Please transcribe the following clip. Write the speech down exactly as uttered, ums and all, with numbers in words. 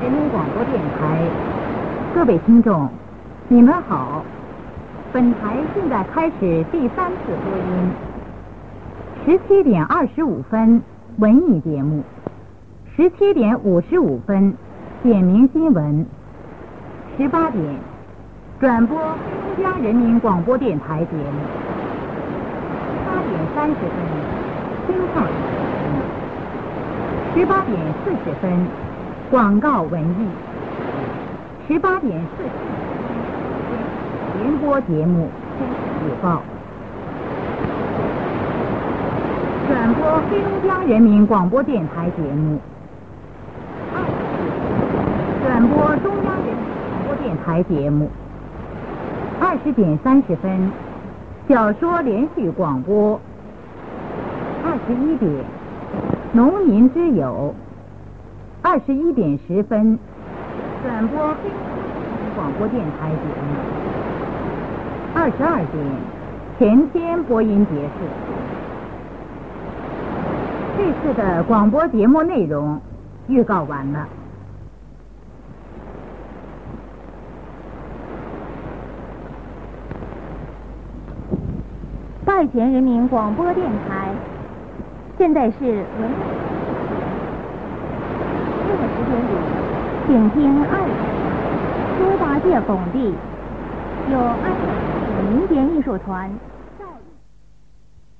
人民广播电台，各位听众，你们好。本台现在开始第三次播音。十七点二十五分，文艺节目；十七点五十五分，点名新闻；十八点，转播中央人民广播电台节目；八点三十分，听唱节目；十八点四十分，广告文艺；十八点四十分，联播节目《午报》。转播黑龙江人民广播电台节目，二十点转播中央人民广播电台节目，二十点三十分小说连续广播，二十一点农民之友，二十一点十分转播黑龙江广播电台节目，二十二点全天播音结束。这次的广播节目内容预告完了。 大前人民广播电台，现在是文这个时间里，请听二十猪八戒拱地，由安徽民间艺术团